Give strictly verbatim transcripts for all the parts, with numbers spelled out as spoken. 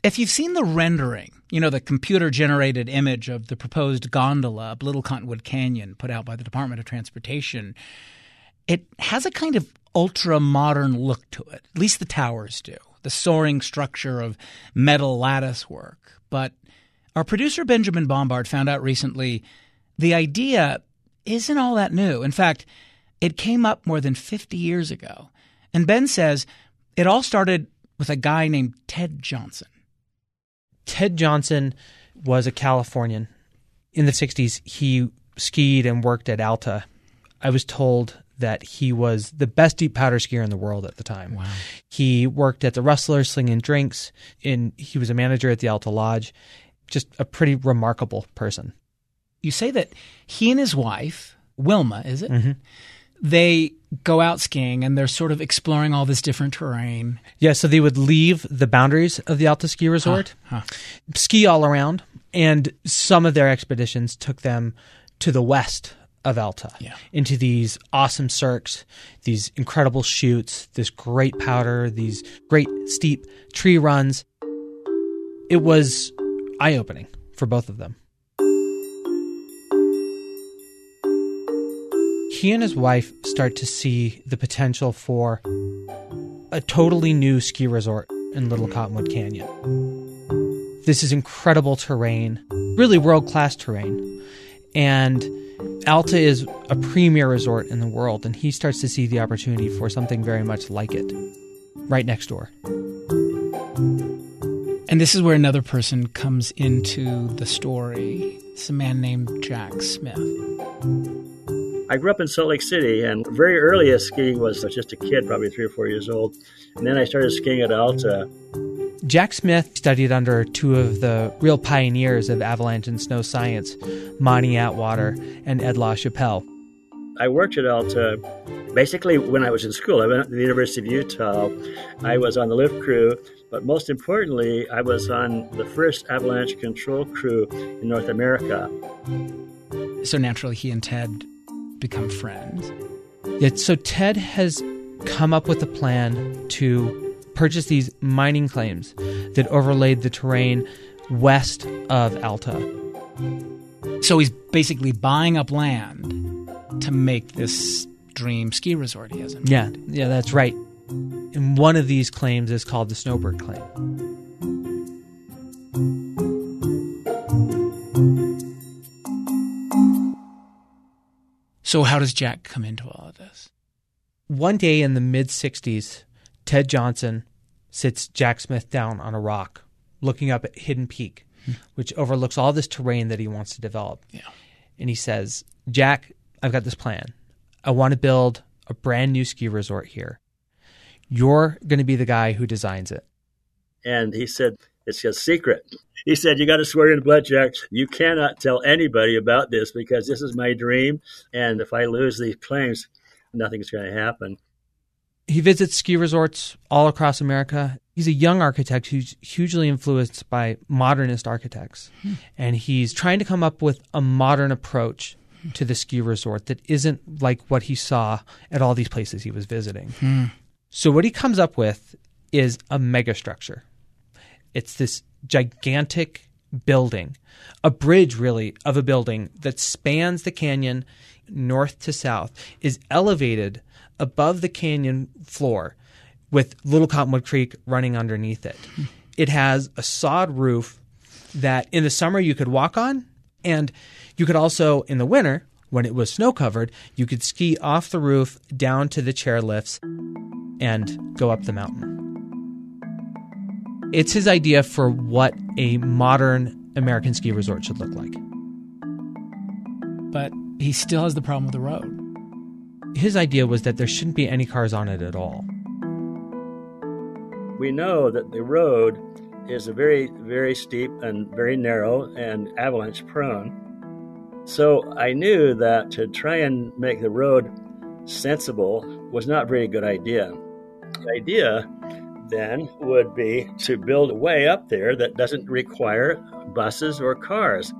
If you've seen the rendering, you know, the computer-generated image of the proposed gondola up Little Cottonwood Canyon put out by the Department of Transportation, it has a kind of ultra-modern look to it. At least the towers do. The soaring structure of metal lattice work. But our producer Benjamin Bombard found out recently the idea isn't all that new. In fact, it came up more than fifty years ago. And Ben says it all started with a guy named Ted Johnson. Ted Johnson was a Californian. In the sixties, he skied and worked at Alta. I was told that he was the best deep powder skier in the world at the time. Wow. He worked at the Rustler slinging drinks, and he was a manager at the Alta Lodge. Just a pretty remarkable person. You say that he and his wife, Wilma, is it? Mm-hmm. They go out skiing and they're sort of exploring all this different terrain. Yeah, so they would leave the boundaries of the Alta Ski Resort, huh, huh. ski all around, and some of their expeditions took them to the west of Alta, yeah. into these awesome cirques, these incredible chutes, this great powder, these great steep tree runs. It was eye-opening for both of them. He and his wife start to see the potential for a totally new ski resort in Little Cottonwood Canyon. This is incredible terrain, really world-class terrain. And Alta is a premier resort in the world, and he starts to see the opportunity for something very much like it right next door. And this is where another person comes into the story. It's a man named Jack Smith. I grew up in Salt Lake City, and very earliest skiing was just a kid, probably three or four years old. And then I started skiing at Alta. Jack Smith studied under two of the real pioneers of avalanche and snow science, Monty Atwater and Ed LaChapelle. I worked at Alta basically when I was in school. I went to the University of Utah. I was on the lift crew, but most importantly, I was on the first avalanche control crew in North America. So naturally, he and Ted become friends. Yeah, so Ted has come up with a plan to purchase these mining claims that overlaid the terrain west of Alta. So he's basically buying up land to make this dream ski resort he has in mind. Yeah, yeah, that's right. And one of these claims is called the Snowbird Claim. So how does Jack come into all of this? One day in the mid-sixties, Ted Johnson sits Jack Smith down on a rock, looking up at Hidden Peak, hmm. which overlooks all this terrain that he wants to develop. Yeah. And he says, Jack, I've got this plan. I want to build a brand new ski resort here. You're going to be the guy who designs it. And he said, it's a secret. He said, you got to swear in blood, Jack. You cannot tell anybody about this because this is my dream. And if I lose these claims, nothing's going to happen. He visits ski resorts all across America. He's a young architect who's hugely influenced by modernist architects. Hmm. And he's trying to come up with a modern approach to the ski resort that isn't like what he saw at all these places he was visiting. Hmm. So what he comes up with is a megastructure. It's this gigantic building, a bridge really of a building that spans the canyon north to south, is elevated above the canyon floor with Little Cottonwood Creek running underneath it. It has a sod roof that in the summer you could walk on, and you could also, in the winter, when it was snow-covered, you could ski off the roof down to the chairlifts and go up the mountain. It's his idea for what a modern American ski resort should look like. But he still has the problem with the road. His idea was that there shouldn't be any cars on it at all. We know that the road is a very, very steep and very narrow and avalanche prone. So I knew that to try and make the road sensible was not a very good idea. The idea then would be to build a way up there that doesn't require buses or cars.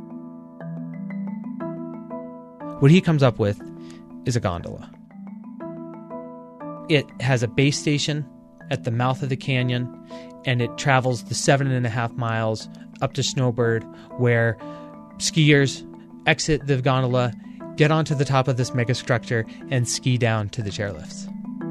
What he comes up with is a gondola. It has a base station at the mouth of the canyon, and it travels the seven and a half miles up to Snowbird, where skiers exit the gondola, get onto the top of this megastructure, and ski down to the chairlifts.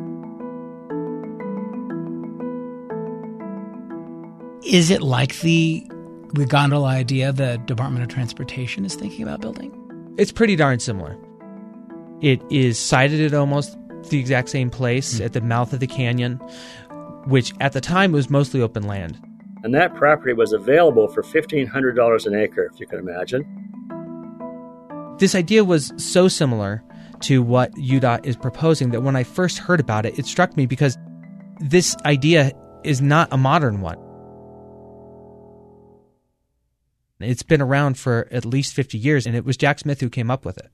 Is it like the the gondola idea the Department of Transportation is thinking about building? It's pretty darn similar. It is sited at almost the exact same place mm-hmm. at the mouth of the canyon, which at the time was mostly open land. And that property was available for fifteen hundred dollars an acre, if you can imagine. This idea was so similar to what U D O T is proposing that when I first heard about it, it struck me because this idea is not a modern one. It's been around for at least fifty years, and it was Jack Smith who came up with it.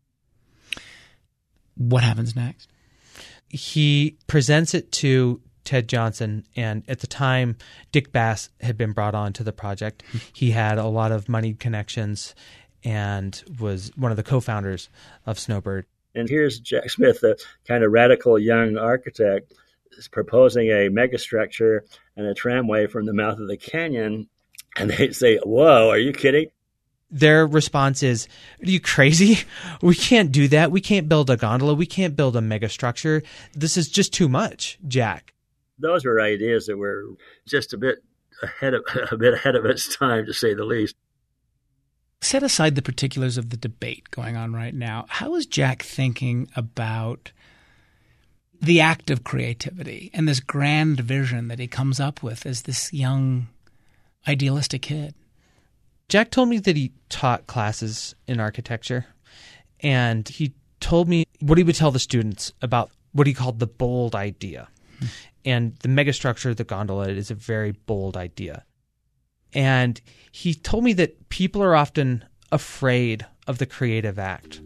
What happens next? He presents it to Ted Johnson, and at the time, Dick Bass had been brought on to the project. He had a lot of money connections and was one of the co-founders of Snowbird. And here's Jack Smith, a kind of radical young architect, is proposing a megastructure and a tramway from the mouth of the canyon. And they say, whoa, are you kidding? Their response is, are you crazy? We can't do that. We can't build a gondola. We can't build a megastructure. This is just too much, Jack. Those were ideas that were just a bit ahead of a bit ahead of its time, to say the least. Set aside the particulars of the debate going on right now. How is Jack thinking about the act of creativity and this grand vision that he comes up with as this young idealistic kid? Jack told me that he taught classes in architecture, and he told me what he would tell the students about what he called the bold idea. Hmm. And the megastructure of the gondola is a very bold idea. And he told me that people are often afraid of the creative act.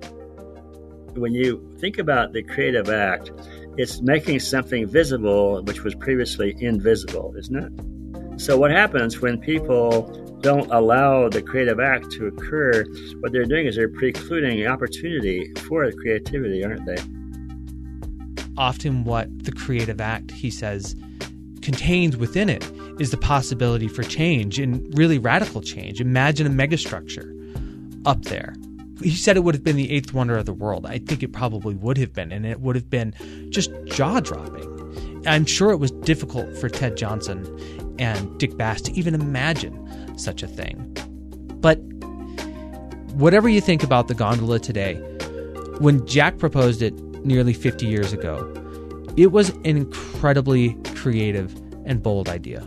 When you think about the creative act, it's making something visible which was previously invisible, isn't it? So what happens when people don't allow the creative act to occur, what they're doing is they're precluding opportunity for creativity, aren't they? Often what the creative act, he says, contains within it is the possibility for change, and really radical change. Imagine a megastructure up there. He said it would have been the eighth wonder of the world. I think it probably would have been, and it would have been just jaw-dropping. I'm sure it was difficult for Ted Johnson and Dick Bass to even imagine such a thing. But whatever you think about the gondola today, when Jack proposed it nearly fifty years ago, it was an incredibly creative and bold idea.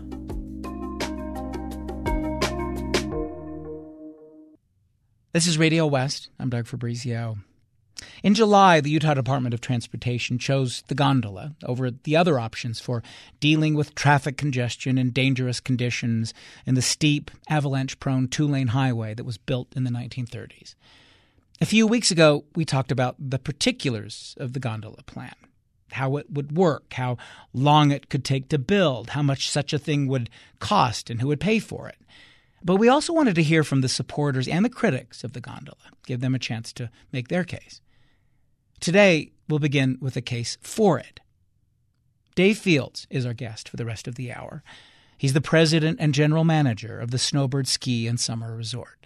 This is Radio West. I'm Doug Fabrizio. In July, the Utah Department of Transportation chose the gondola over the other options for dealing with traffic congestion and dangerous conditions in the steep, avalanche-prone two-lane highway that was built in the nineteen thirties. A few weeks ago, we talked about the particulars of the gondola plan, how it would work, how long it could take to build, how much such a thing would cost, and who would pay for it. But we also wanted to hear from the supporters and the critics of the gondola, give them a chance to make their case. Today, we'll begin with a case for it. Dave Fields is our guest for the rest of the hour. He's the president and general manager of the Snowbird Ski and Summer Resort.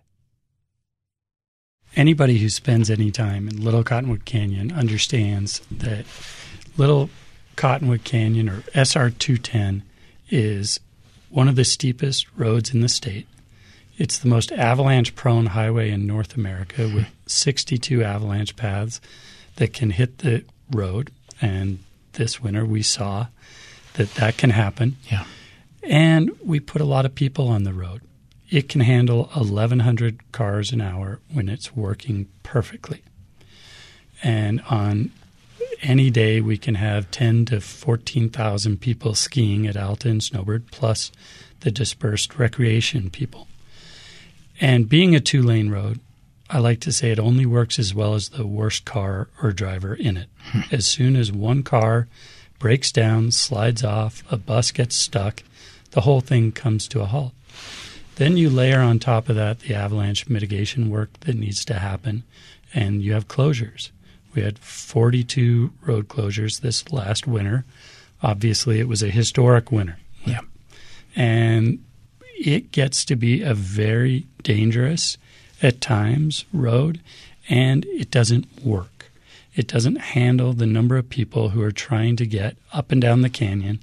Anybody who spends any time in Little Cottonwood Canyon understands that Little Cottonwood Canyon, or S R two ten, is one of the steepest roads in the state. It's the most avalanche-prone highway in North America, with sixty-two avalanche paths that can hit the road. And this winter we saw that that can happen. Yeah. And we put a lot of people on the road. It can handle eleven hundred cars an hour when it's working perfectly. And on any day we can have ten to fourteen thousand people skiing at Alta and Snowbird, plus the dispersed recreation people. And being a two-lane road, I like to say it only works as well as the worst car or driver in it. Hmm. As soon as one car breaks down, slides off, a bus gets stuck, the whole thing comes to a halt. Then you layer on top of that the avalanche mitigation work that needs to happen, and you have closures. We had forty-two road closures this last winter Obviously, it was a historic winter. Yeah. And it gets to be a very dangerous, at times, road, and it doesn't work. It doesn't handle the number of people who are trying to get up and down the canyon,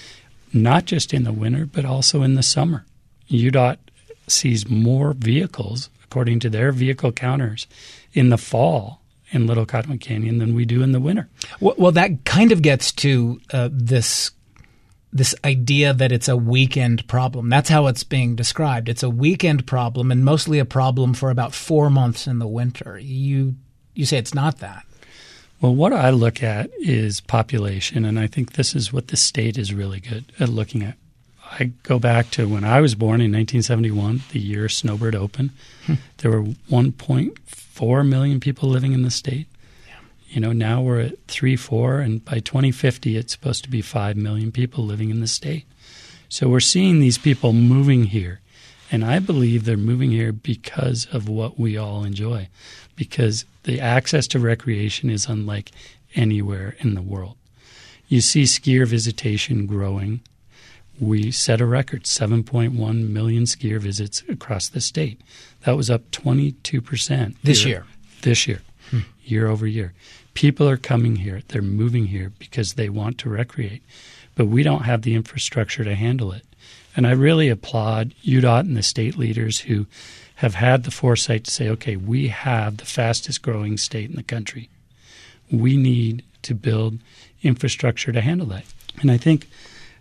not just in the winter, but also in the summer. U D O T sees more vehicles, according to their vehicle counters, in the fall in Little Cottonwood Canyon than we do in the winter. Well, well that kind of gets to uh, this this idea that it's a weekend problem. That's how it's being described. It's a weekend problem and mostly a problem for about four months in the winter. You you say it's not that. Well, what I look at is population, and I think this is what the state is really good at looking at. I go back to when I was born in nineteen seventy-one, the year Snowbird opened. Hmm. There were one point four million people living in the state. Yeah. You know, now we're at three, four, and by twenty fifty, it's supposed to be five million people living in the state. So we're seeing these people moving here, and I believe they're moving here because of what we all enjoy, because the access to recreation is unlike anywhere in the world. You see skier visitation growing. We set a record, seven point one million skier visits across the state. That was up twenty-two percent. This year? This year, hmm. year over year. People are coming here. They're moving here because they want to recreate. But we don't have the infrastructure to handle it. And I really applaud U D O T and the state leaders who have had the foresight to say, okay, we have the fastest growing state in the country. We need to build infrastructure to handle that. And I think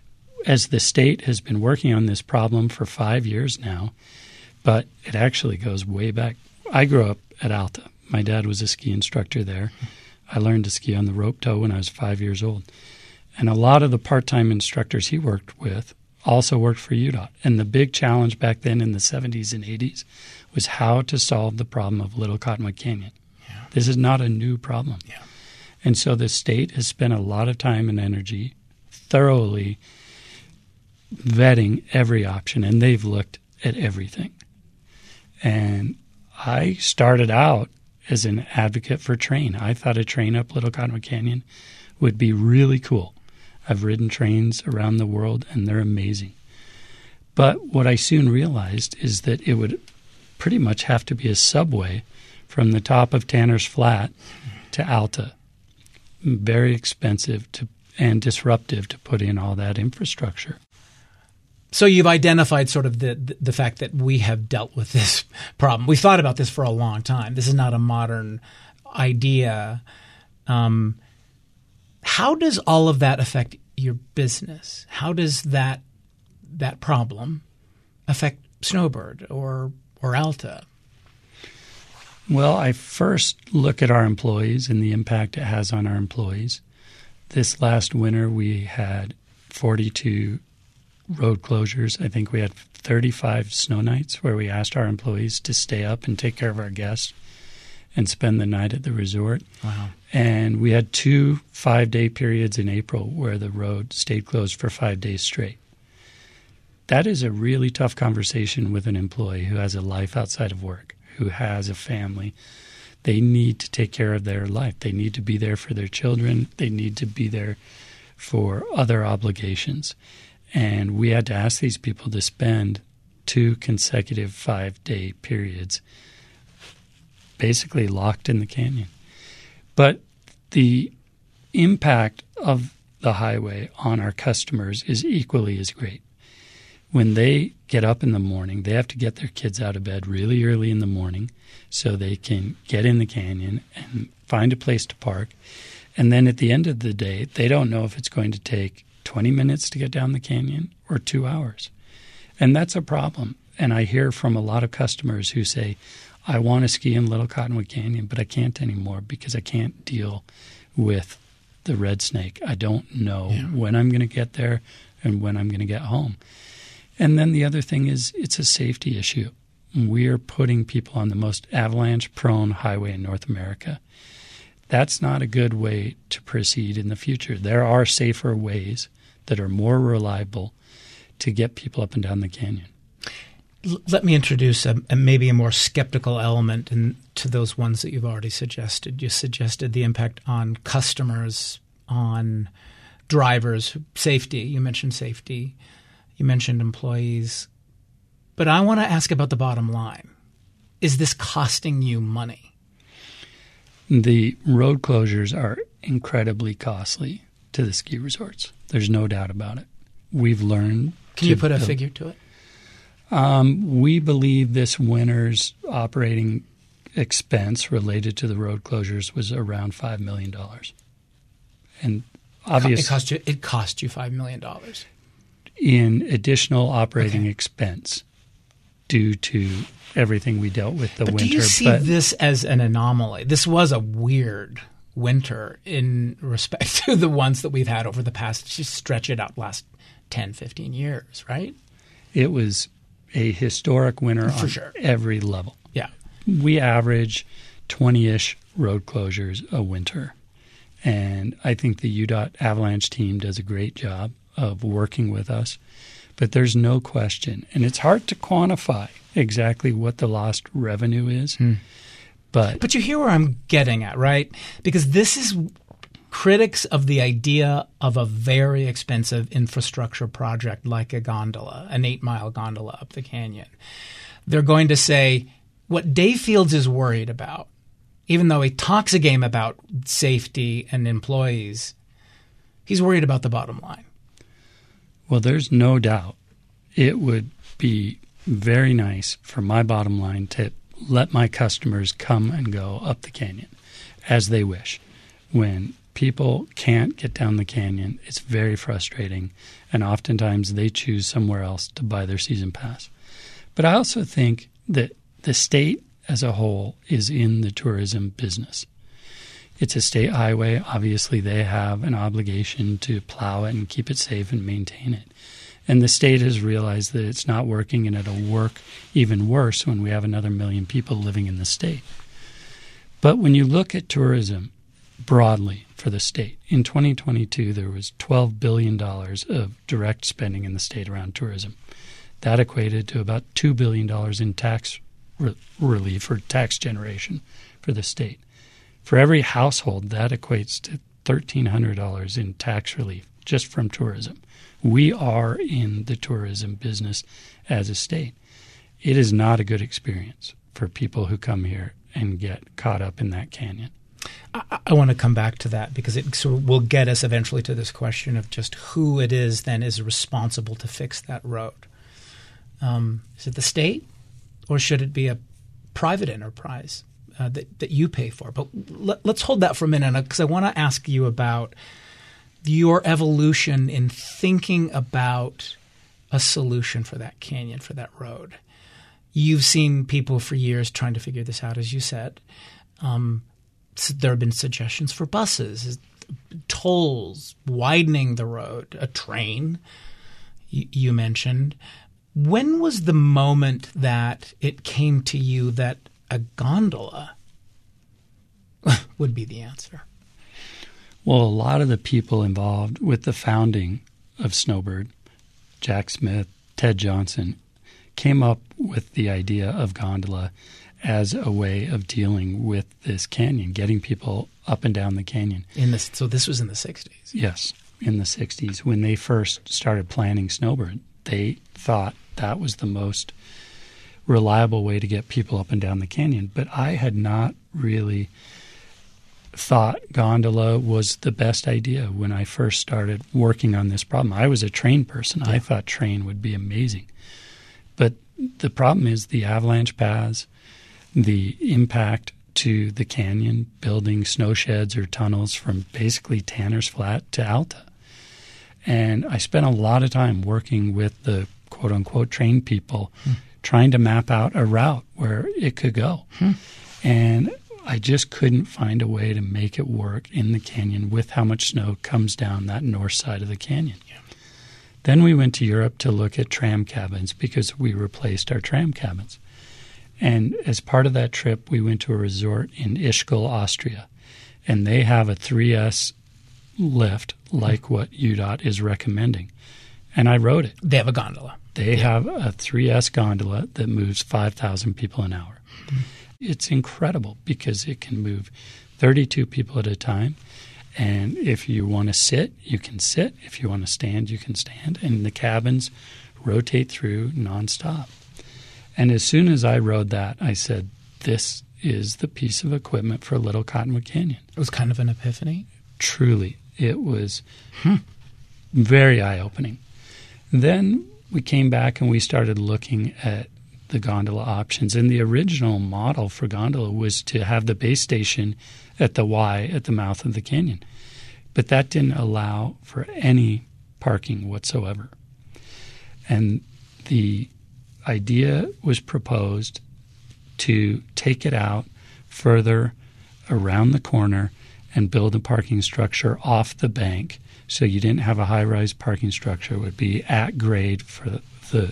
as the state has been working on this problem for five years now, but it actually goes way back. I grew up at Alta. My dad was a ski instructor there. I learned to ski on the rope tow when I was five years old. And a lot of the part-time instructors he worked with also worked for U D O T. And the big challenge back then in the seventies and eighties was how to solve the problem of Little Cottonwood Canyon. Yeah. This is not a new problem. Yeah. And so the state has spent a lot of time and energy thoroughly vetting every option, and they've looked at everything. And I started out as an advocate for train. I thought a train up Little Cottonwood Canyon would be really cool. I've ridden trains around the world, and they're amazing. But what I soon realized is that it would pretty much have to be a subway from the top of Tanner's Flat to Alta. Very expensive to and disruptive to put in all that infrastructure. So you've identified sort of the the fact that we have dealt with this problem. We've thought about this for a long time. This is not a modern idea. Um, how does all of that affect your business? How does that that problem affect Snowbird or or Alta? Well, I first look at our employees and the impact it has on our employees. This last winter, we had forty-two road closures. I think we had thirty-five snow nights where we asked our employees to stay up and take care of our guests and spend the night at the resort. Wow. And we had two five-day periods in April where the road stayed closed for five days straight. That is a really tough conversation with an employee who has a life outside of work, who has a family. They need to take care of their life. They need to be there for their children. They need to be there for other obligations. And we had to ask these people to spend two consecutive five-day periods basically locked in the canyon. But the impact of the highway on our customers is equally as great. When they get up in the morning, they have to get their kids out of bed really early in the morning so they can get in the canyon and find a place to park. And then at the end of the day, they don't know if it's going to take twenty minutes to get down the canyon or two hours. And that's a problem. And I hear from a lot of customers who say, I want to ski in Little Cottonwood Canyon, but I can't anymore because I can't deal with the red snake. I don't know yeah. when I'm going to get there and when I'm going to get home. And then the other thing is it's a safety issue. We are putting people on the most avalanche-prone highway in North America. That's not a good way to proceed in the future. There are safer ways that are more reliable to get people up and down the canyon. Let me introduce a, a maybe a more skeptical element in, to those ones that you've already suggested. You suggested the impact on customers, on drivers, safety. You mentioned safety. You mentioned employees. But I want to ask about the bottom line. Is this costing you money? The road closures are incredibly costly to the ski resorts. There's no doubt about it. We've learned. Can you put a figure to it? Um, we believe this winter's operating expense related to the road closures was around five million dollars. And obviously, it cost you, it cost you five million dollars. In additional operating Okay. expense due to everything we dealt with the but winter. Do you see but this as an anomaly? This was a weird winter in respect to the ones that we've had over the past, just stretch it out, last ten, fifteen years, right? It was a historic winter For on sure. every level. Yeah. We average twenty-ish road closures a winter. And I think the U DOT Avalanche team does a great job of working with us. But there's no question, and it's hard to quantify exactly what the lost revenue is. Hmm. But But you hear where I'm getting at, right? Because this is critics of the idea of a very expensive infrastructure project like a gondola, an eight-mile gondola up the canyon. They're going to say what Dave Fields is worried about, even though he talks a game about safety and employees, he's worried about the bottom line. Well, there's no doubt it would be very nice for my bottom line to let my customers come and go up the canyon as they wish. When people can't get down the canyon, it's very frustrating, and oftentimes they choose somewhere else to buy their season pass. But I also think that the state as a whole is in the tourism business. It's a state highway. Obviously, they have an obligation to plow it and keep it safe and maintain it. And the state has realized that it's not working, and it'll work even worse when we have another million people living in the state. But when you look at tourism broadly for the state, in twenty twenty-two, there was twelve billion dollars of direct spending in the state around tourism. That equated to about two billion dollars in tax re- relief or tax generation for the state. For every household, that equates to one thousand three hundred dollars in tax relief just from tourism. We are in the tourism business as a state. It is not a good experience for people who come here and get caught up in that canyon. I, I want to come back to that because it sort of will get us eventually to this question of just who it is then is responsible to fix that road. Um, is it the state, or should it be a private enterprise uh, that, that you pay for? But let, let's hold that for a minute because I want to ask you about your evolution in thinking about a solution for that canyon, for that road. You've seen people for years trying to figure this out, as you said. Um, so there have been suggestions for buses, tolls, widening the road, a train you, you mentioned. When was the moment that it came to you that a gondola would be the answer? Well, a lot of the people involved with the founding of Snowbird, Jack Smith, Ted Johnson, came up with the idea of gondola as a way of dealing with this canyon, getting people up and down the canyon. In the, so this was in the sixties? Yes, in the sixties. When they first started planning Snowbird, they thought that was the most reliable way to get people up and down the canyon. But I had not really thought gondola was the best idea when I first started working on this problem. I was a train person. Yeah. I thought train would be amazing. But the problem is the avalanche paths, the impact to the canyon, building snow sheds or tunnels from basically Tanner's Flat to Alta. And I spent a lot of time working with the quote-unquote train people hmm. trying to map out a route where it could go. Hmm. And I just couldn't find a way to make it work in the canyon with how much snow comes down that north side of the canyon. Yeah. Then we went to Europe to look at tram cabins because we replaced our tram cabins. And as part of that trip, we went to a resort in Ischgl, Austria. And they have a three S lift like what U DOT is recommending. And I rode it. They have a gondola. They yeah. have a three S gondola that moves five thousand people an hour. Mm-hmm. It's incredible because it can move thirty-two people at a time. And if you want to sit, you can sit. If you want to stand, you can stand. And the cabins rotate through nonstop. And as soon as I rode that, I said, this is the piece of equipment for Little Cottonwood Canyon. It was kind of an epiphany. Truly, it was hmm. very eye-opening. Then we came back and we started looking at the gondola options. And the original model for gondola was to have the base station at the Y at the mouth of the canyon. But that didn't allow for any parking whatsoever. And the idea was proposed to take it out further around the corner and build a parking structure off the bank, so you didn't have a high-rise parking structure. It would be at grade for the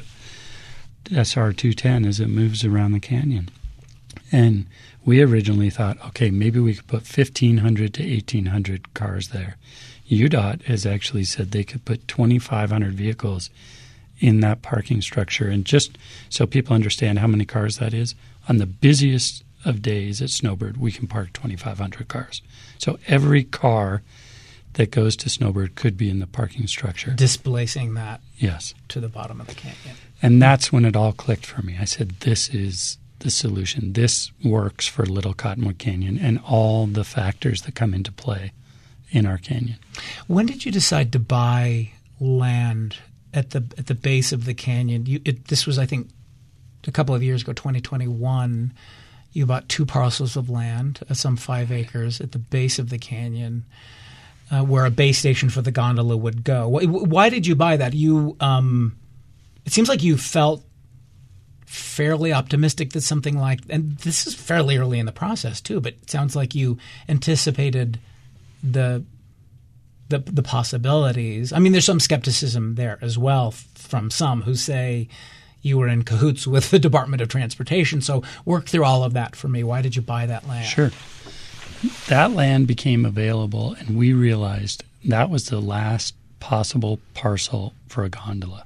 S R two ten as it moves around the canyon. And we originally thought, okay, maybe we could put fifteen hundred to eighteen hundred cars there. U D O T has actually said they could put twenty-five hundred vehicles in that parking structure. And just so people understand how many cars that is, on the busiest of days at Snowbird, we can park twenty-five hundred cars. So every car that goes to Snowbird could be in the parking structure. Displacing that yes. to the bottom of the canyon. And that's when it all clicked for me. I said, this is the solution. This works for Little Cottonwood Canyon and all the factors that come into play in our canyon. When did you decide to buy land at the at the base of the canyon? You, it, this was, I think, a couple of years ago, twenty twenty-one. You bought two parcels of land, uh, some five acres, at the base of the canyon, uh, where a base station for the gondola would go. Why, why did you buy that? You, um, it seems like you felt fairly optimistic that something like, and this is fairly early in the process too, but it sounds like you anticipated the the, the possibilities. I mean, there's some skepticism there as well f- from some who say you were in cahoots with the Department of Transportation. So work through all of that for me. Why did you buy that land? Sure. That land became available, and we realized that was the last possible parcel for a gondola.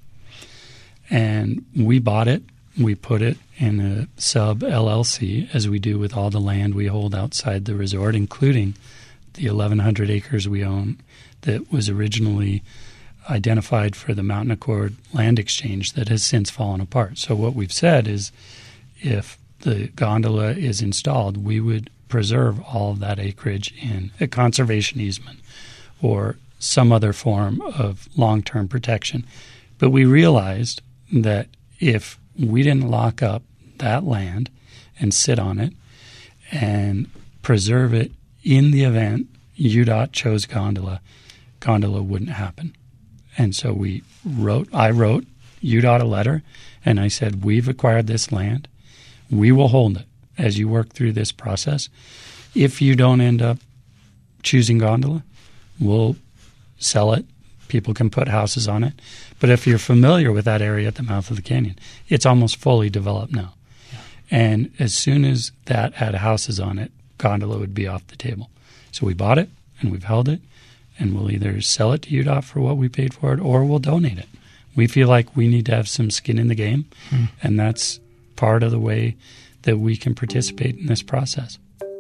And we bought it. We put it in a sub-L L C, as we do with all the land we hold outside the resort, including the eleven hundred acres we own that was originally identified for the Mountain Accord Land Exchange that has since fallen apart. So what we've said is if the gondola is installed, we would preserve all of that acreage in a conservation easement or some other form of long-term protection. But we realized that if we didn't lock up that land and sit on it and preserve it in the event U D O T chose gondola, gondola wouldn't happen. And so we wrote, I wrote U D O T a letter, and I said, we've acquired this land. We will hold it as you work through this process. If you don't end up choosing gondola, we'll sell it. People can put houses on it. But if you're familiar with that area at the mouth of the canyon, it's almost fully developed now. Yeah. And as soon as that had houses on it, gondola would be off the table. So we bought it, and we've held it, and we'll either sell it to U D O T for what we paid for it, or we'll donate it. We feel like we need to have some skin in the game, hmm. and that's part of the way that we can participate in this process.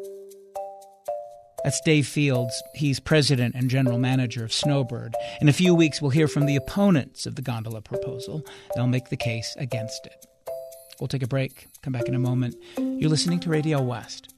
That's Dave Fields. He's president and general manager of Snowbird. In a few weeks, we'll hear from the opponents of the gondola proposal. They'll make the case against it. We'll take a break, come back in a moment. You're listening to Radio West.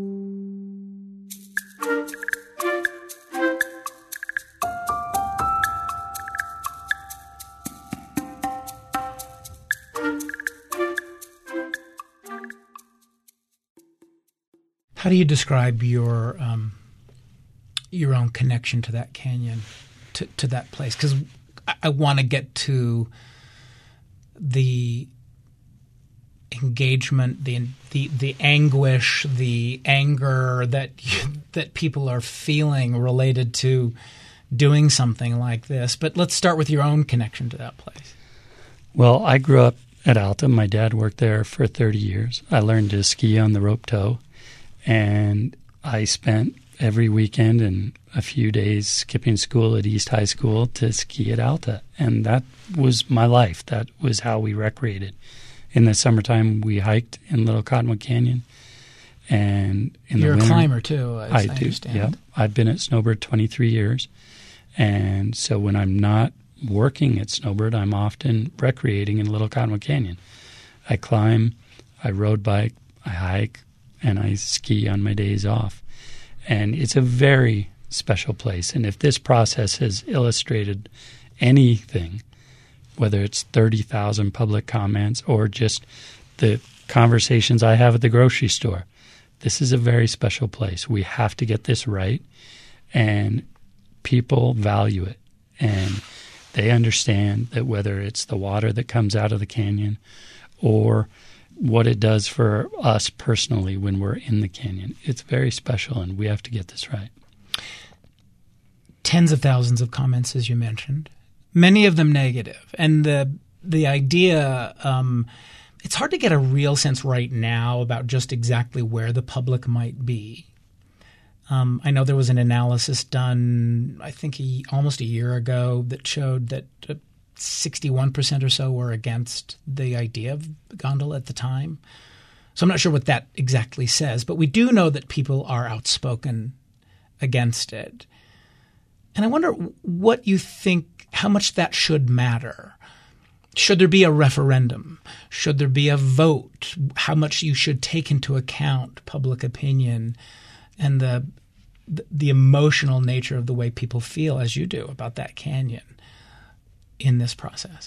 How do you describe your um, your own connection to that canyon, to, to that place? Because I, I want to get to the engagement, the the the anguish, the anger that that people are feeling related to doing something like this. But let's start with your own connection to that place. Well, I grew up at Alta. My dad worked there for thirty years. I learned to ski on the rope tow. And I spent every weekend and a few days skipping school at East High School to ski at Alta. And that was my life. That was how we recreated. In the summertime, we hiked in Little Cottonwood Canyon. And in You're the winter, a climber too, as I, I do. understand. Yeah, I've been at Snowbird twenty-three years, and so when I'm not working at Snowbird, I'm often recreating in Little Cottonwood Canyon. I climb, I road bike, I hike, and I ski on my days off, and it's a very special place. And if this process has illustrated anything, whether it's thirty thousand public comments or just the conversations I have at the grocery store, this is a very special place. We have to get this right, and people value it. And they understand that whether it's the water that comes out of the canyon or what it does for us personally when we're in the canyon, it's very special, and we have to get this right. Tens of thousands of comments, as you mentioned, many of them negative. And the the idea, um, it's hard to get a real sense right now about just exactly where the public might be. Um, I know there was an analysis done, I think a, almost a year ago, that showed that uh, sixty-one percent or so were against the idea of gondola at the time. So I'm not sure what that exactly says, but we do know that people are outspoken against it. And I wonder what you think, how much that should matter. Should there be a referendum? Should there be a vote? How much you should take into account public opinion and the the emotional nature of the way people feel, as you do, about that canyon in this process?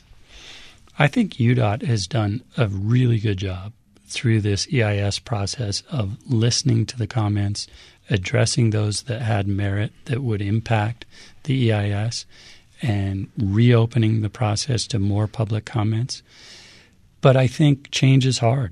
I think U D O T has done a really good job through this E I S process of listening to the comments, addressing those that had merit that would impact the E I S, and reopening the process to more public comments. But I think change is hard,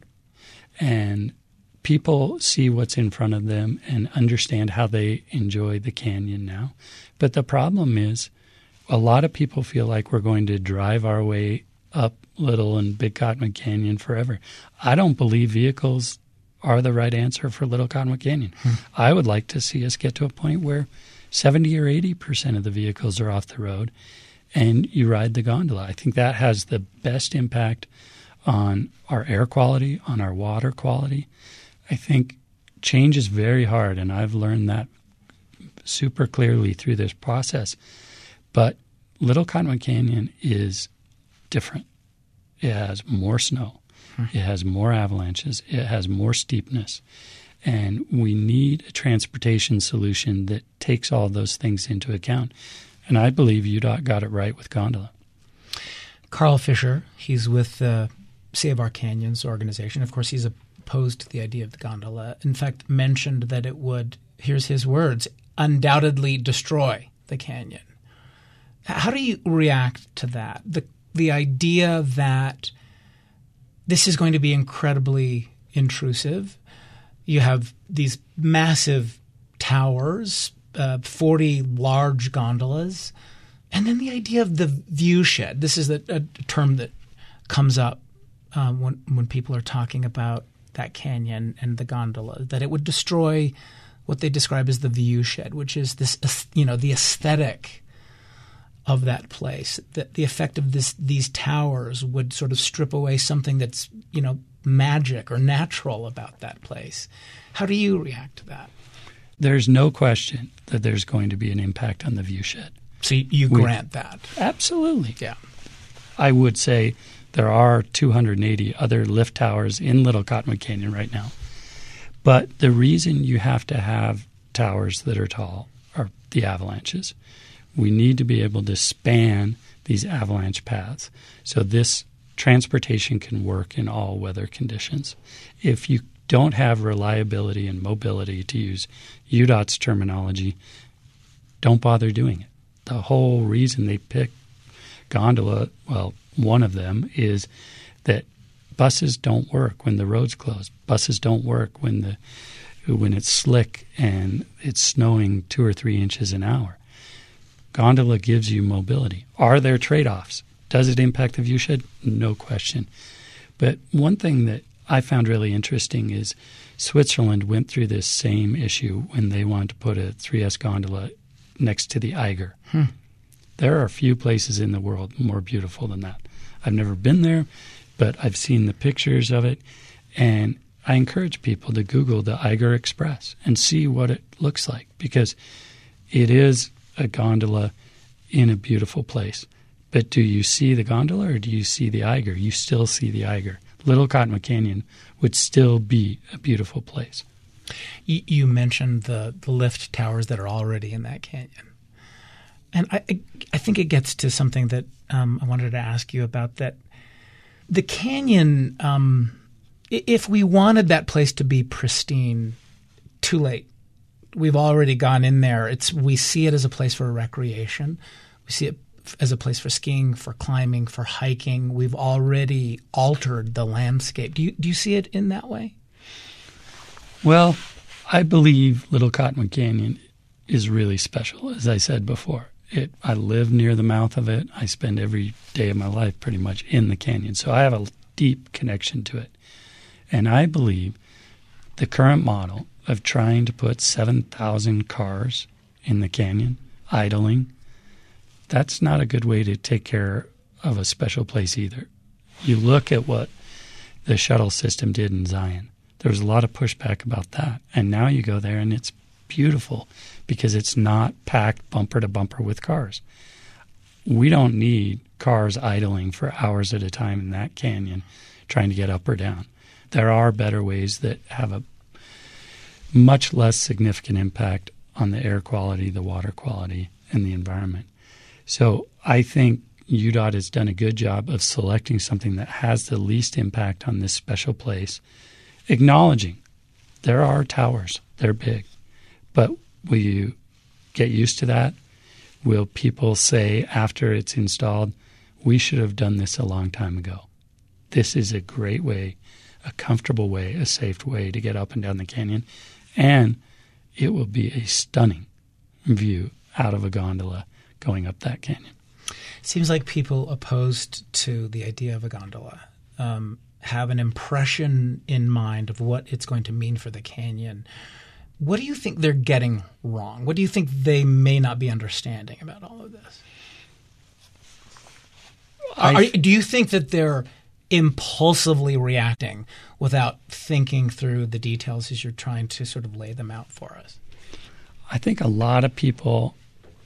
and people see what's in front of them and understand how they enjoy the canyon now. But the problem is a lot of people feel like we're going to drive our way up Little and Big Cottonwood Canyon forever. I don't believe vehicles are the right answer for Little Cottonwood Canyon. Hmm. I would like to see us get to a point where seventy or eighty percent of the vehicles are off the road and you ride the gondola. I think that has the best impact on our air quality, on our water quality. I think change is very hard, and I've learned that super clearly through this process. But Little Cottonwood Canyon is different. It has more snow. Hmm. It has more avalanches. It has more steepness. And we need a transportation solution that takes all those things into account. And I believe U D O T got it right with gondola. Carl Fisher, he's with the Save Our Canyons organization. Of course, he's opposed to the idea of the gondola. In fact, mentioned that it would, here's his words, undoubtedly destroy the canyon. How do you react to that? The the idea that this is going to be incredibly intrusive. You have these massive towers, uh, forty large gondolas, and then the idea of the view shed. This is a, a term that comes up um, when when people are talking about that canyon and the gondola, that it would destroy what they describe as the view shed, which is this, you know, the aesthetic of that place. That the effect of this these towers would sort of strip away something that's, you know, magic or natural about that place. How do you react to that? There's no question that there's going to be an impact on the view shed. So you we, grant that? Absolutely. Yeah. I would say there are two hundred eighty other lift towers in Little Cottonwood Canyon right now. But the reason you have to have towers that are tall are the avalanches. We need to be able to span these avalanche paths. So this transportation can work in all weather conditions. If you don't have reliability and mobility, to use U D O T's terminology, don't bother doing it. The whole reason they pick gondola, well, one of them is that buses don't work when the road's closed. Buses don't work when the when it's slick and it's snowing two or three inches an hour. Gondola gives you mobility. Are there trade-offs? Does it impact the view shed? No question. But one thing that I found really interesting is Switzerland went through this same issue when they wanted to put a three S gondola next to the Eiger. Hmm. There are few places in the world more beautiful than that. I've never been there, but I've seen the pictures of it. And I encourage people to Google the Eiger Express and see what it looks like, because it is a gondola in a beautiful place. But do you see the gondola or do you see the Eiger? You still see the Eiger. Little Cottonwood Canyon would still be a beautiful place. You, you mentioned the, the lift towers that are already in that canyon. And I, I think it gets to something that um, I wanted to ask you about, that the canyon, um, if we wanted that place to be pristine, too late. We've already gone in there. It's we see it as a place for recreation. We see it as a place for skiing, for climbing, for hiking. We've already altered the landscape. Do you do you see it in that way? Well, I believe Little Cottonwood Canyon is really special, as I said before. It, I live near the mouth of it. I spend every day of my life pretty much in the canyon. So I have a deep connection to it. And I believe the current model of trying to put seven thousand cars in the canyon, idling, that's not a good way to take care of a special place either. You look at what the shuttle system did in Zion. There was a lot of pushback about that. And now you go there and it's beautiful because it's not packed bumper to bumper with cars. We don't need cars idling for hours at a time in that canyon trying to get up or down. There are better ways that have a much less significant impact on the air quality, the water quality, and the environment. So I think U D O T has done a good job of selecting something that has the least impact on this special place, acknowledging there are towers, they're big. But will you get used to that? Will people say after it's installed, we should have done this a long time ago? This is a great way, a comfortable way, a safe way to get up and down the canyon. And it will be a stunning view out of a gondola going up that canyon. Seems like people opposed to the idea of a gondola um, have an impression in mind of what it's going to mean for the canyon. What do you think they're getting wrong? What do you think they may not be understanding about all of this? Are, do you think that they're impulsively reacting without thinking through the details as you're trying to sort of lay them out for us? I think a lot of people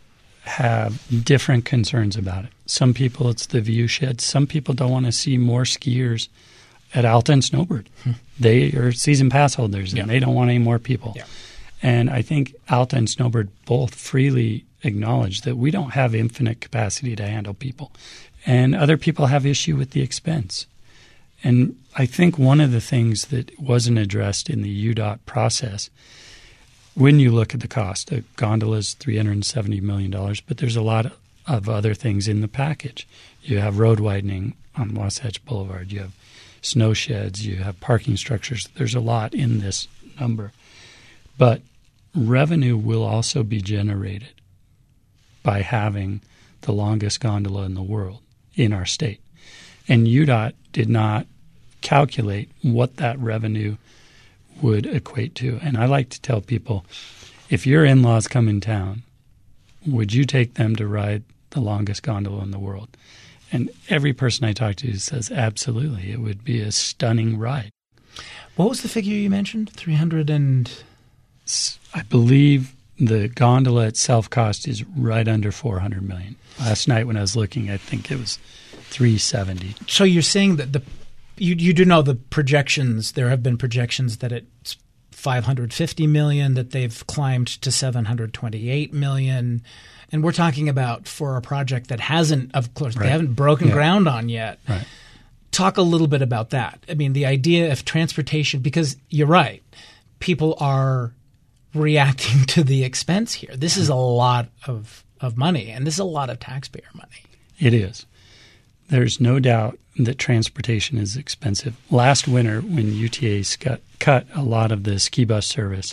have different concerns about it. Some people, it's the view shed. Some people don't want to see more skiers at Alta and Snowbird. Hmm. They are season pass holders, and yeah. they don't want any more people. Yeah. And I think Alta and Snowbird both freely acknowledge that we don't have infinite capacity to handle people. And other people have issue with the expense. And I think one of the things that wasn't addressed in the U D O T process, when you look at the cost, a gondola is three hundred seventy million dollars, but there's a lot of other things in the package. You have road widening on Wasatch Boulevard. You have snow sheds. You have parking structures. There's a lot in this number. But revenue will also be generated by having the longest gondola in the world in our state. And U D O T did not calculate what that revenue would equate to. And I like to tell people, if your in-laws come in town, would you take them to ride the longest gondola in the world? And every person I talk to says, absolutely. It would be a stunning ride. What was the figure you mentioned? three hundred and... I believe the gondola itself cost is right under four hundred million dollars. Last night when I was looking, I think it was three seventy. So you're saying that the you you do know the projections. There have been projections that it's five hundred fifty million dollars, that they've climbed to seven hundred twenty-eight million dollars. And we're talking about for a project that hasn't, of course, right. they haven't broken yeah. ground on yet. Right. Talk a little bit about that. I mean, the idea of transportation, because you're right, people are reacting to the expense here. This is a lot of, of money, and this is a lot of taxpayer money. It is. There's no doubt that transportation is expensive. Last winter, when U T A cut, cut a lot of the ski bus service,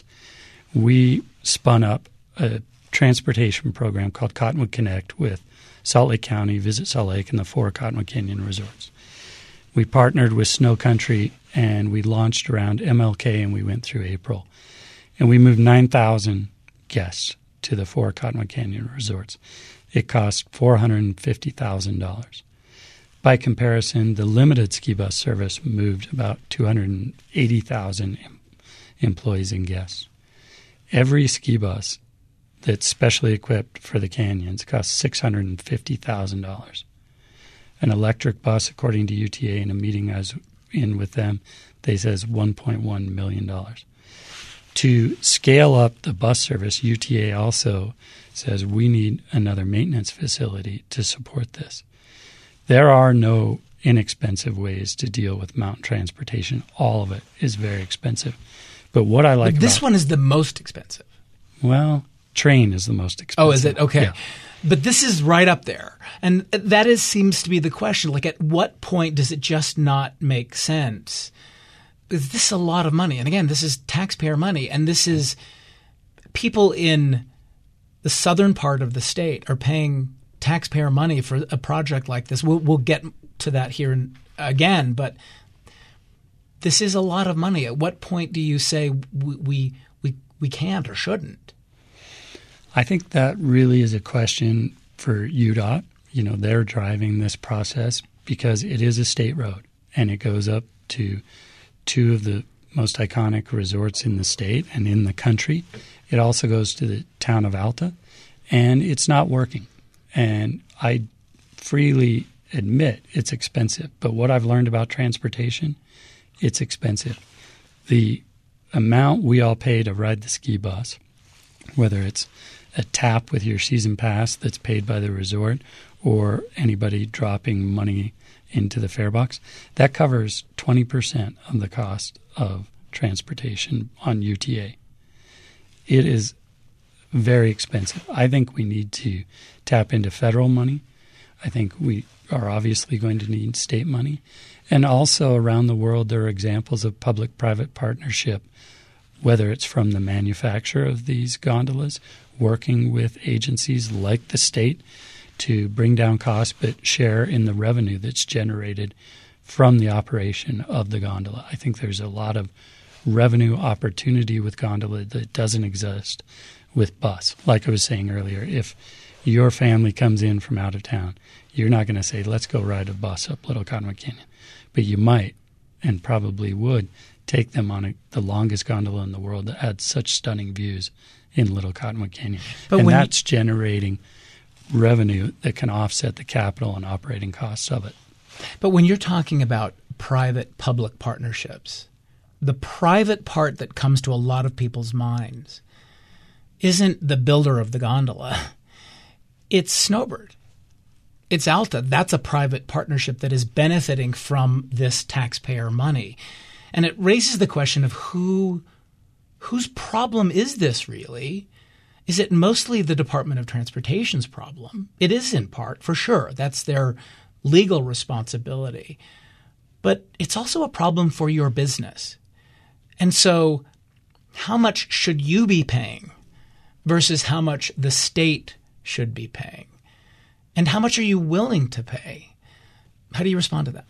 we spun up a transportation program called Cottonwood Connect with Salt Lake County, Visit Salt Lake, and the four Cottonwood Canyon resorts. We partnered with Snow Country, and we launched around M L K, and we went through April. And we moved nine thousand guests to the four Cottonwood Canyon resorts. It cost four hundred fifty thousand dollars. By comparison, the limited ski bus service moved about two hundred eighty thousand em- employees and guests. Every ski bus that's specially equipped for the canyons costs six hundred fifty thousand dollars. An electric bus, according to U T A, in a meeting I was in with them, they says one point one million dollars. To scale up the bus service, U T A also says we need another maintenance facility to support this. There are no inexpensive ways to deal with mountain transportation. All of it is very expensive. But what I like But this about, one is the most expensive. well, train is the most expensive. Oh, is it? Okay. Yeah. But this is right up there. And that is seems to be the question. Like, at what point does it just not make sense? Is this a lot of money? And again, this is taxpayer money. And this is people in the southern part of the state are paying taxpayer money for a project like this. We'll, we'll get to that here in, again, but this is a lot of money. At what point do you say we we we, we can't or shouldn't? I think that really is a question for U D O T. You know, they're driving this process because it is a state road and it goes up to two of the most iconic resorts in the state and in the country. It also goes to the town of Alta, and it's not working. And I freely admit it's expensive. But what I've learned about transportation, it's expensive. The amount we all pay to ride the ski bus, whether it's a tap with your season pass that's paid by the resort or anybody dropping money into the fare box, that covers twenty percent of the cost of transportation on U T A. It is very expensive. I think we need to tap into federal money. I think we are obviously going to need state money. And also around the world, there are examples of public-private partnership, whether it's from the manufacturer of these gondolas, working with agencies like the state to bring down costs but share in the revenue that's generated from the operation of the gondola. I think there's a lot of revenue opportunity with gondola that doesn't exist with bus. Like I was saying earlier, if your family comes in from out of town, you're not going to say, let's go ride a bus up Little Cottonwood Canyon. But you might, and probably would, take them on a, the longest gondola in the world that had such stunning views in Little Cottonwood Canyon. But and when that's you, generating revenue that can offset the capital and operating costs of it. But when you're talking about private-public partnerships, the private part that comes to a lot of people's minds isn't the builder of the gondola. It's Snowbird. It's Alta. That's a private partnership that is benefiting from this taxpayer money. And it raises the question of who whose problem is this really? Is it mostly the Department of Transportation's problem? It is in part, for sure. That's their legal responsibility. But it's also a problem for your business. And so how much should you be paying versus how much the state should be paying? And how much are you willing to pay? How do you respond to that?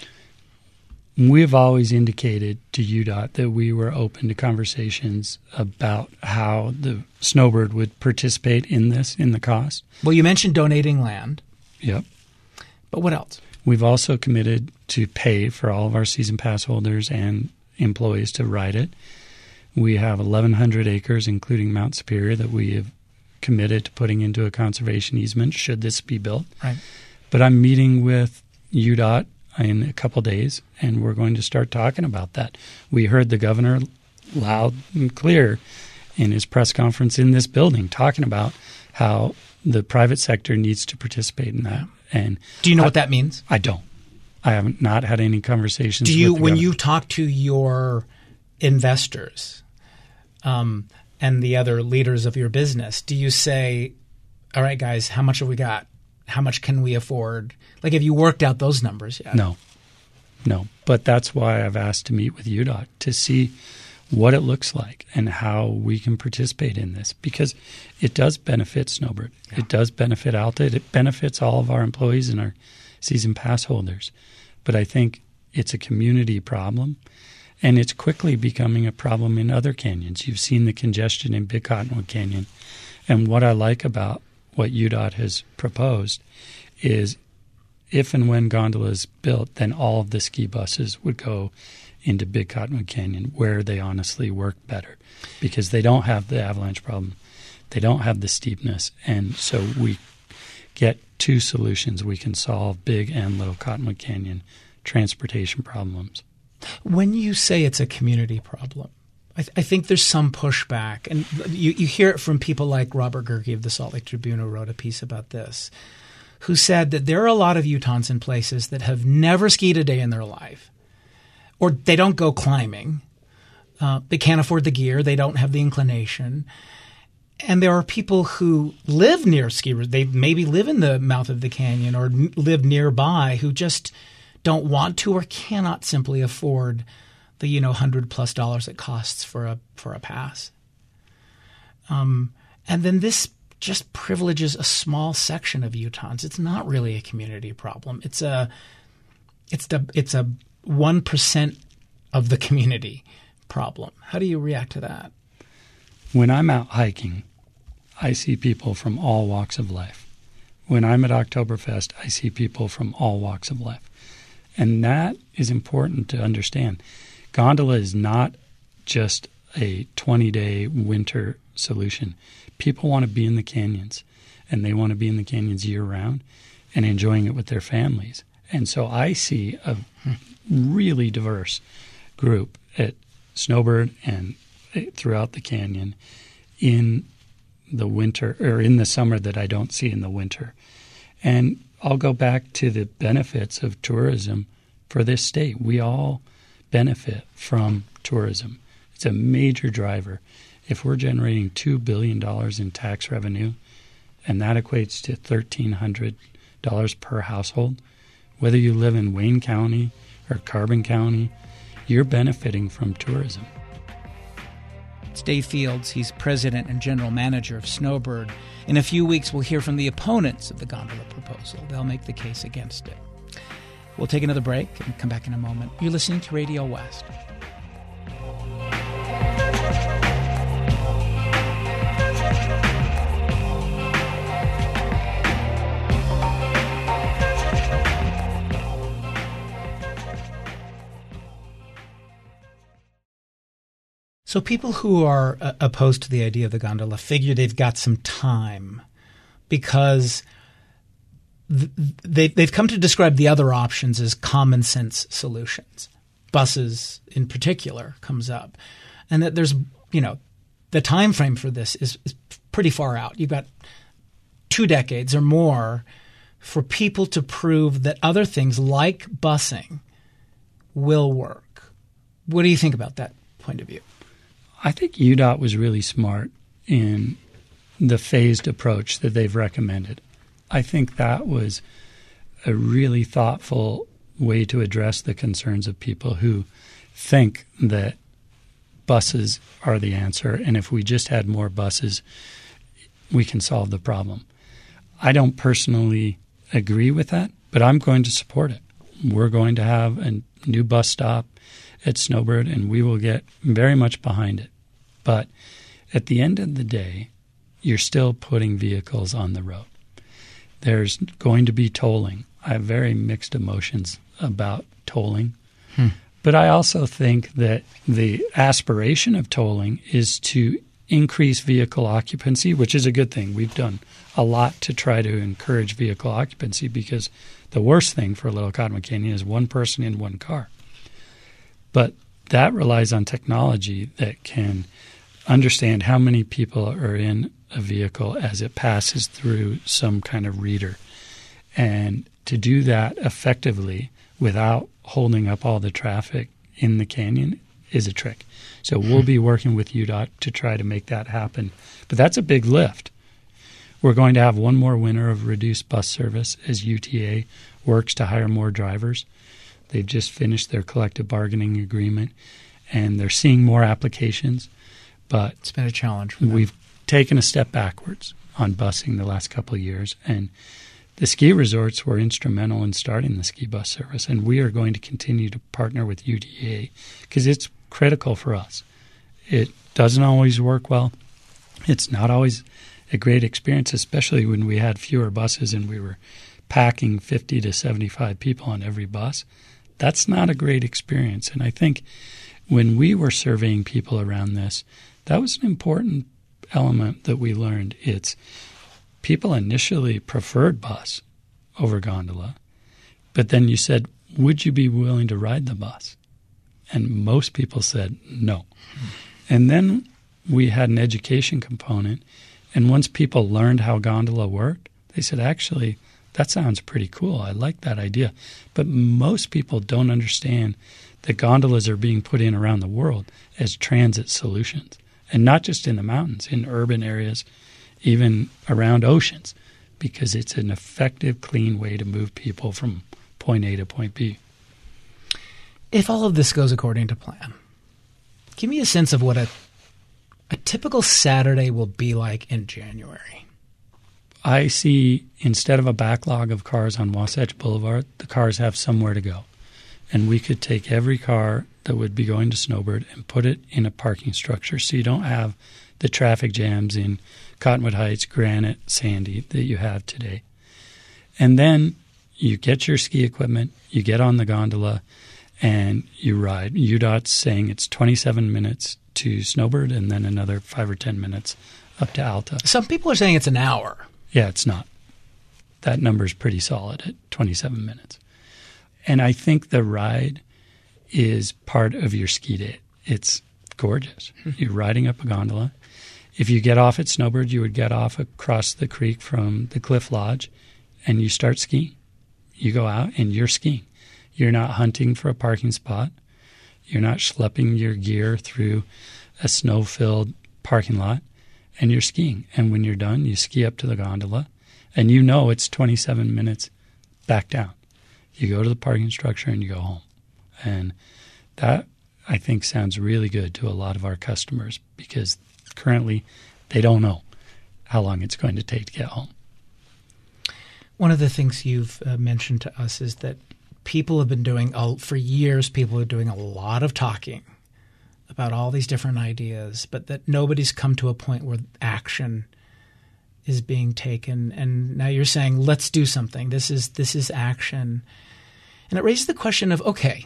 We've always indicated to U D O T that we were open to conversations about how the Snowbird would participate in this, in the cost. Well, you mentioned donating land. Yep. But what else? We've also committed to pay for all of our season pass holders and employees to ride it. We have eleven hundred acres, including Mount Superior, that we have committed to putting into a conservation easement should this be built. Right. But I'm meeting with U D O T in a couple days, and we're going to start talking about that. We heard the governor loud and clear in his press conference in this building talking about how the private sector needs to participate in that. And do you know I, what that means? I don't. I haven't not had any conversations. Do you, with the when governor. you talk to your investors um, and the other leaders of your business, do you say, "All right, guys, how much have we got? How much can we afford?" Like, have you worked out those numbers yet? No, no. But that's why I've asked to meet with U D O T to see what it looks like and how we can participate in this, because it does benefit Snowbird. Yeah. It does benefit Alta. It benefits all of our employees and our season pass holders. But I think it's a community problem, and it's quickly becoming a problem in other canyons. You've seen the congestion in Big Cottonwood Canyon. And what I like about what U D O T has proposed is if and when gondola is built, then all of the ski buses would go into Big Cottonwood Canyon, where they honestly work better, because they don't have the avalanche problem. They don't have the steepness. And so we get two solutions. We can solve Big and Little Cottonwood Canyon transportation problems. When you say it's a community problem, I, th- I think there's some pushback. And you, you hear it from people like Robert Gerke of the Salt Lake Tribune, who wrote a piece about this, who said that there are a lot of Utahns in places that have never skied a day in their life, or they don't go climbing. Uh, they can't afford the gear. They don't have the inclination. And there are people who live near ski resorts. They maybe live in the mouth of the canyon or n- live nearby, who just don't want to or cannot simply afford the, you know, hundred plus dollars it costs for a for a pass. Um, and then this just privileges a small section of Utahns. It's not really a community problem. It's a it's the it's a one percent of the community problem. How do you react to that? When I'm out hiking, I see people from all walks of life. When I'm at Oktoberfest, I see people from all walks of life. And that is important to understand. Gondola is not just a twenty-day winter solution. People want to be in the canyons, and they want to be in the canyons year-round and enjoying it with their families. And so I see a really diverse group at Snowbird and throughout the canyon in the winter or in the summer that I don't see in the winter. And I'll go back to the benefits of tourism for this state. We all benefit from tourism. It's a major driver. If we're generating two billion dollars in tax revenue, and that equates to thirteen hundred dollars per household, whether you live in Wayne County or Carbon County, you're benefiting from tourism. It's Dave Fields. He's president and general manager of Snowbird. In a few weeks, we'll hear from the opponents of the gondola proposal. They'll make the case against it. We'll take another break and come back in a moment. You're listening to Radio West. So people who are uh, opposed to the idea of the gondola figure they've got some time because th- they, they've come to describe the other options as common sense solutions. Buses in particular comes up. And that there's, you know, the time frame for this is, is pretty far out. You've got two decades or more for people to prove that other things like busing will work. What do you think about that point of view? I think U D O T was really smart in the phased approach that they've recommended. I think that was a really thoughtful way to address the concerns of people who think that buses are the answer, and if we just had more buses, we can solve the problem. I don't personally agree with that, but I'm going to support it. We're going to have a new bus stop at Snowbird, and we will get very much behind it. But at the end of the day, you're still putting vehicles on the road. There's going to be tolling. I have very mixed emotions about tolling. Hmm. But I also think that the aspiration of tolling is to increase vehicle occupancy, which is a good thing. We've done a lot to try to encourage vehicle occupancy because the worst thing for Little Cottonwood Canyon is one person in one car. But that relies on technology that can understand how many people are in a vehicle as it passes through some kind of reader. And to do that effectively without holding up all the traffic in the canyon is a trick. So we'll be working with U D O T to try to make that happen. But that's a big lift. We're going to have one more winter of reduced bus service as U T A works to hire more drivers. They've just finished their collective bargaining agreement, and they're seeing more applications. But it's been a challenge for them. We've taken a step backwards on busing the last couple of years, and the ski resorts were instrumental in starting the ski bus service, and we are going to continue to partner with U T A because it's critical for us. It doesn't always work well. It's not always a great experience, especially when we had fewer buses and we were packing fifty to seventy-five people on every bus, that's not a great experience. And I think when we were surveying people around this, that was an important element that we learned. It's people initially preferred bus over gondola, but then you said, would you be willing to ride the bus? And most people said no. Mm. And then we had an education component, and once people learned how gondola worked, they said, actually, that sounds pretty cool. I like that idea. But most people don't understand that gondolas are being put in around the world as transit solutions, and not just in the mountains, in urban areas, even around oceans, because it's an effective, clean way to move people from point A to point B. If all of this goes according to plan, give me a sense of what a a typical Saturday will be like in January. I see, instead of a backlog of cars on Wasatch Boulevard, the cars have somewhere to go. And we could take every car that would be going to Snowbird and put it in a parking structure so you don't have the traffic jams in Cottonwood Heights, Granite, Sandy that you have today. And then you get your ski equipment, you get on the gondola, and you ride. U DOT's saying it's twenty-seven minutes to Snowbird and then another five or ten minutes up to Alta. Some people are saying it's an hour. Yeah, it's not. That number's pretty solid at twenty-seven minutes. And I think the ride is part of your ski day. It's gorgeous. You're riding up a gondola. If you get off at Snowbird, you would get off across the creek from the Cliff Lodge and you start skiing. You go out and you're skiing. You're not hunting for a parking spot. You're not schlepping your gear through a snow-filled parking lot, and you're skiing. And when you're done, you ski up to the gondola, and you know it's twenty-seven minutes back down. You go to the parking structure and you go home. And that, I think, sounds really good to a lot of our customers because currently they don't know how long it's going to take to get home. One of the things you've uh, mentioned to us is that people have been doing, uh, for years, people are doing a lot of talking about all these different ideas, but that nobody's come to a point where action is being taken. And now you're saying, let's do something. This is this is action. And it raises the question of, okay,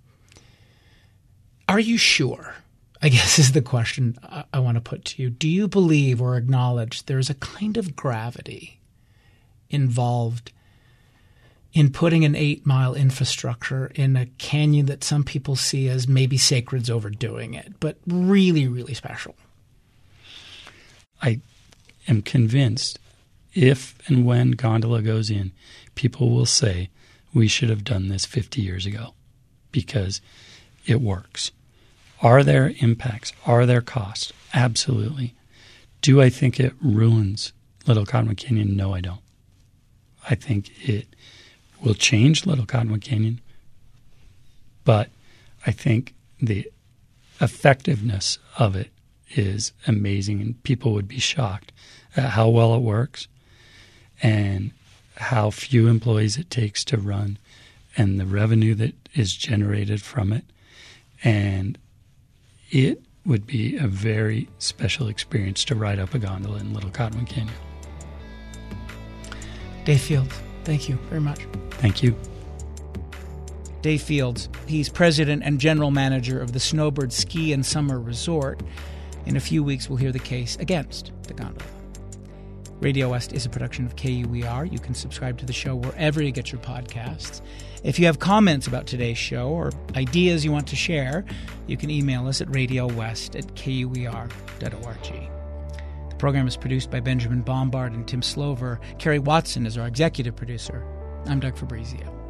are you sure? I guess is the question I, I want to put to you. Do you believe or acknowledge there's a kind of gravity involved in putting an eight-mile infrastructure in a canyon that some people see as maybe sacred's overdoing it, but really, really special? I am convinced if and when gondola goes in, people will say we should have done this fifty years ago because it works. Are there impacts? Are there costs? Absolutely. Do I think it ruins Little Cottonwood Canyon? No, I don't. I think it will change Little Cottonwood Canyon, but I think the effectiveness of it is amazing, and people would be shocked at how well it works and how few employees it takes to run and the revenue that is generated from it. And it would be a very special experience to ride up a gondola in Little Cottonwood Canyon. Dave Fields, thank you very much. Thank you. Dave Fields, he's president and general manager of the Snowbird Ski and Summer Resort. In a few weeks, we'll hear the case against the gondola. Radio West is a production of K U E R. You can subscribe to the show wherever you get your podcasts. If you have comments about today's show or ideas you want to share, you can email us at radiowest at k u e r dot org. The program is produced by Benjamin Bombard and Tim Slover. Kerry Watson is our executive producer. I'm Doug Fabrizio.